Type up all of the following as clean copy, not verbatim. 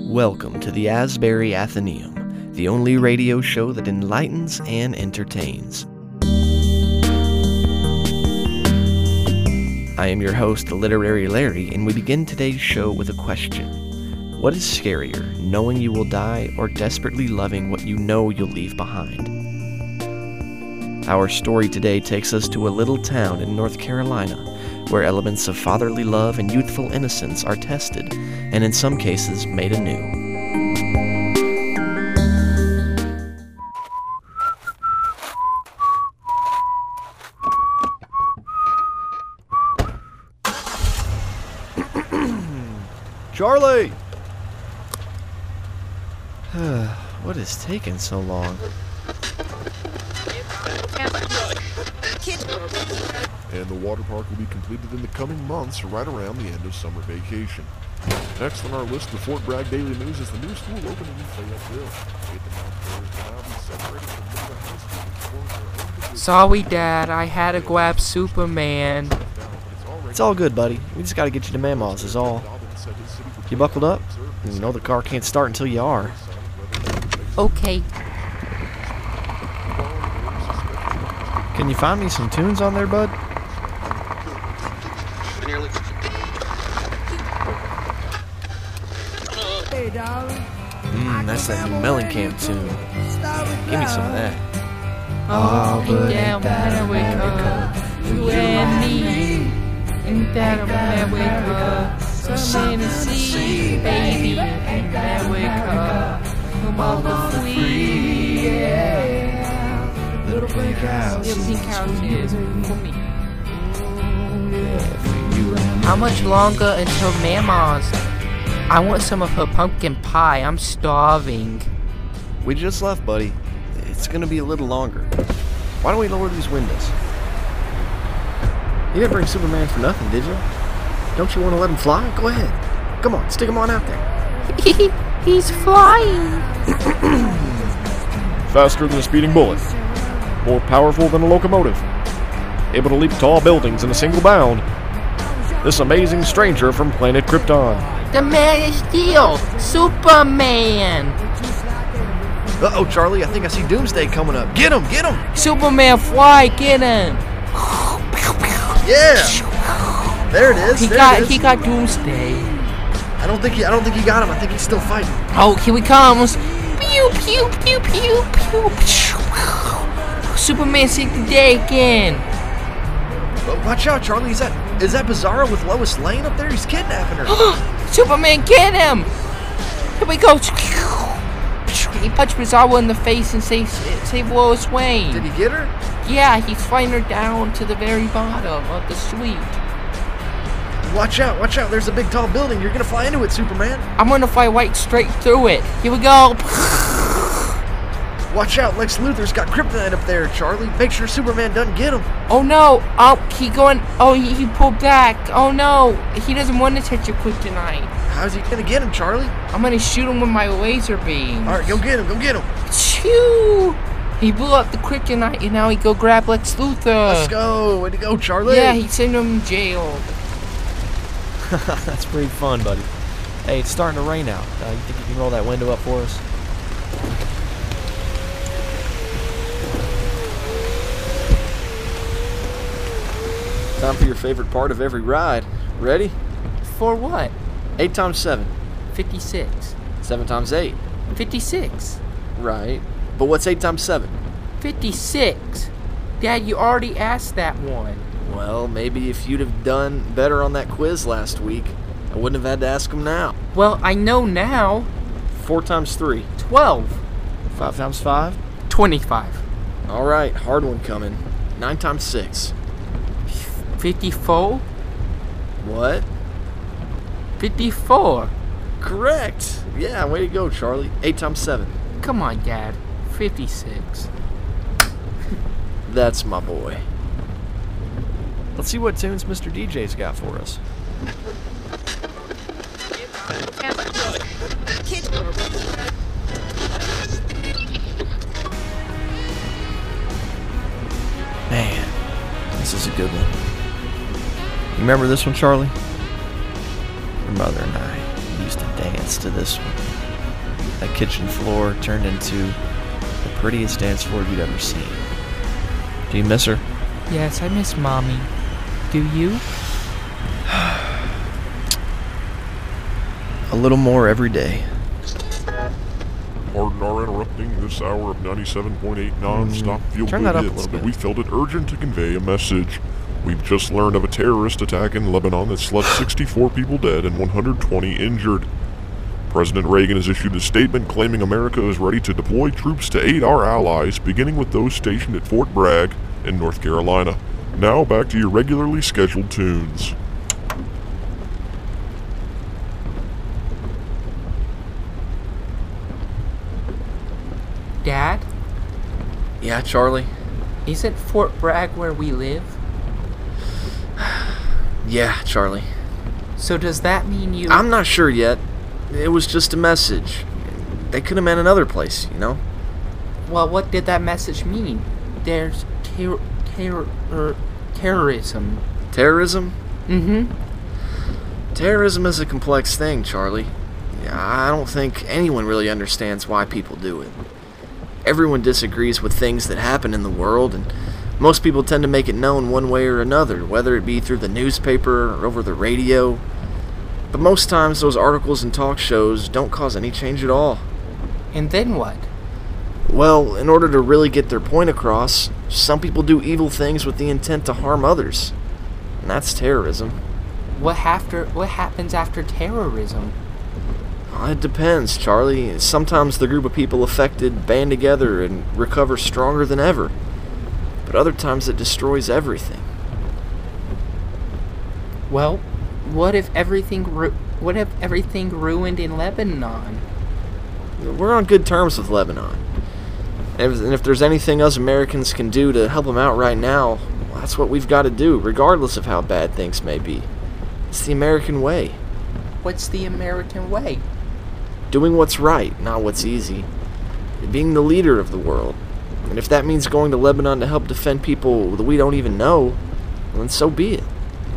Welcome to the Asbury Athenaeum, the only radio show that enlightens and entertains. I am your host, the Literary Larry, and we begin today's show with a question. What is scarier, knowing you will die or desperately loving what you know you'll leave behind? Our story today takes us to a little town in North Carolina, where elements of fatherly love and youthful innocence are tested, and in some cases made anew. Charlie! What is taking so long? And the water park will be completed in the coming months, right around the end of summer vacation. Next on our list, the Fort Bragg Daily News is the new school opening in Fayetteville. Sorry, Dad, I had to grab Superman. It's all good, buddy. We just gotta get you to Mama's is all. You buckled up? You know the car can't start until you are. Okay. Can you find me some tunes on there, bud? That's that new Mellencamp tune. Give me some of that. Oh, down America, you and me, in that America, some Tennessee, baby, in America, come on, free, yeah. Little pink house is for me. How much longer until Mama's? I want some of her pumpkin pie. I'm starving. We just left, buddy. It's gonna be a little longer. Why don't we lower these windows? You didn't bring Superman for nothing, did you? Don't you want to let him fly? Go ahead. Come on, stick him on out there. He's flying. Faster than a speeding bullet. More powerful than a locomotive. Able to leap tall buildings in a single bound. This amazing stranger from planet Krypton. The Man of Steel, Superman. Uh-oh, Charlie, I think I see Doomsday coming up. Get him, get him! Superman, fly, get him. Yeah! There it is. He got Doomsday. I don't think he got him. I think he's still fighting. Oh, here he comes. Pew, pew, pew, pew, pew. Superman saved the day again. Watch out, Charlie. Is that Bizarro with Lois Lane up there? He's kidnapping her. Superman, get him! Here we go. He punched Bizarro in the face and saved Lois Lane. Did he get her? Yeah, he's fighting her down to the very bottom of the suite. Watch out. There's a big tall building. You're gonna fly into it, Superman. I'm gonna fly right straight through it. Here we go. Watch out, Lex Luthor's got kryptonite up there, Charlie. Make sure Superman doesn't get him. Oh no! He pulled back. Oh no! He doesn't want to touch your kryptonite. How's he gonna get him, Charlie? I'm gonna shoot him with my laser beam. Alright, go get him. Chew! He blew up the kryptonite and now he go grab Lex Luthor. Let's go. Way to go, Charlie. Yeah, he sent him to jail. That's pretty fun, buddy. Hey, it's starting to rain out. You think you can roll that window up for us? Time for your favorite part of every ride. Ready? For what? 8 times 7. 56. 7 times 8. 56. Right. But what's 8 times 7? 56. Dad, you already asked that one. Well, maybe if you'd have done better on that quiz last week, I wouldn't have had to ask them now. Well, I know now. 4 times 3. 12. 5 times 5? 25. All right, hard one coming. 9 times 6. 54? What? 54. Correct. Yeah, way to go, Charlie. 8 times 7. Come on, Dad. 56. That's my boy. Let's see what tunes Mr. DJ's got for us. Man, this is a good one. You remember this one, Charlie? Your mother and I used to dance to this one. That kitchen floor turned into the prettiest dance floor you'd ever seen. Do you miss her? Yes, I miss Mommy. Do you? A little more every day. Pardon our interrupting this hour of 97.8 non-stop turn feel-good that up a hits, little but bit. we felt it urgent to convey a message. We've just learned of a terrorist attack in Lebanon that's left 64 people dead and 120 injured. President Reagan has issued a statement claiming America is ready to deploy troops to aid our allies, beginning with those stationed at Fort Bragg in North Carolina. Now back to your regularly scheduled tunes. Dad, Yeah, Charlie? isn't Fort Bragg where we live? Yeah, Charlie. So does that mean you... I'm not sure yet. It was just a message. They could have meant another place, you know? Well, what did that message mean? There's terrorism. Terrorism? Mm-hmm. Terrorism is a complex thing, Charlie. I don't think anyone really understands why people do it. Everyone disagrees with things that happen in the world, and most people tend to make it known one way or another, whether it be through the newspaper or over the radio. But most times those articles and talk shows don't cause any change at all. And then what? Well, in order to really get their point across, some people do evil things with the intent to harm others. And that's terrorism. What happens after terrorism? It depends, Charlie. Sometimes the group of people affected band together and recover stronger than ever. But other times it destroys everything. Well, what if everything ruined in Lebanon? We're on good terms with Lebanon. And if there's anything us Americans can do to help them out right now, well, that's what we've got to do, regardless of how bad things may be. It's the American way. What's the American way? Doing what's right, not what's easy. Being the leader of the world. And if that means going to Lebanon to help defend people that we don't even know, well, then so be it.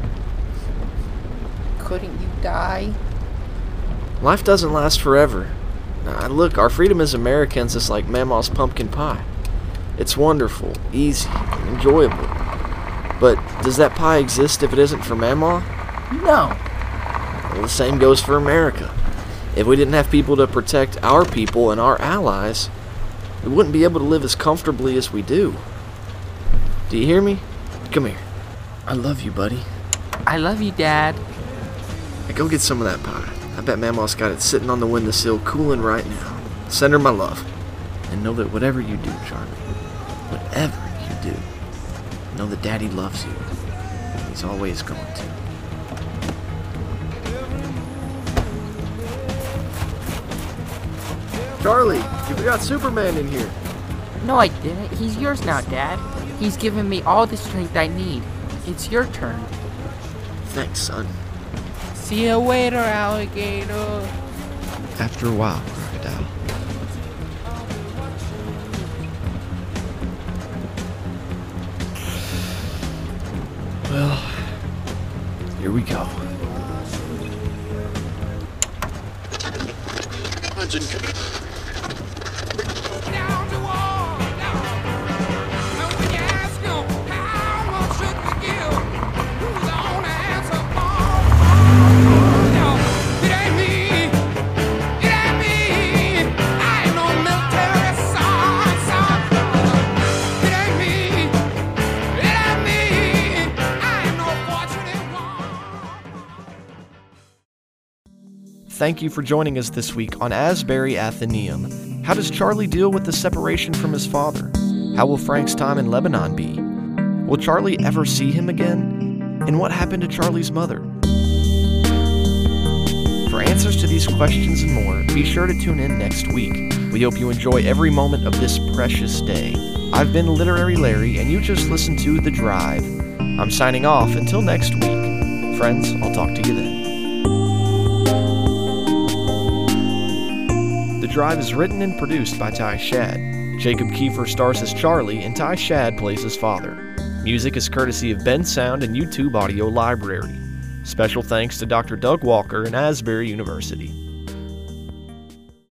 Couldn't you die? Life doesn't last forever. Look, our freedom as Americans is like Mama's pumpkin pie. It's wonderful, easy, and enjoyable. But does that pie exist if it isn't for Mama? No. Well, the same goes for America. If we didn't have people to protect our people and our allies, we wouldn't be able to live as comfortably as we do. Do you hear me? Come here. I love you, buddy. I love you, Dad. Hey, go get some of that pie. I bet Mama's got it sitting on the windowsill cooling right now. Send her my love. And know that whatever you do, Charlie, whatever you do, know that Daddy loves you. He's always going to. Charlie, you got Superman in here. No, I didn't. He's yours now, Dad. He's given me all the strength I need. It's your turn. Thanks, son. See you later, alligator. After a while, crocodile. Well, here we go. Down the wall, down. And when you ask him how much should we give, who's the only answer? No, it ain't me. It ain't me. I ain't no military son. It ain't me. It ain't me. I ain't no fortunate one. Thank you for joining us this week on Asbury Athenaeum. How does Charlie deal with the separation from his father? How will Frank's time in Lebanon be? Will Charlie ever see him again? And what happened to Charlie's mother? For answers to these questions and more, be sure to tune in next week. We hope you enjoy every moment of this precious day. I've been Literary Larry, and you just listened to The Drive. I'm signing off until next week. Friends, I'll talk to you then. The Drive is written and produced by Ty Shad. Jacob Kiefer stars as Charlie, and Ty Shad plays his father. Music is courtesy of Ben Sound and YouTube Audio Library. Special thanks to Dr. Doug Walker and Asbury University.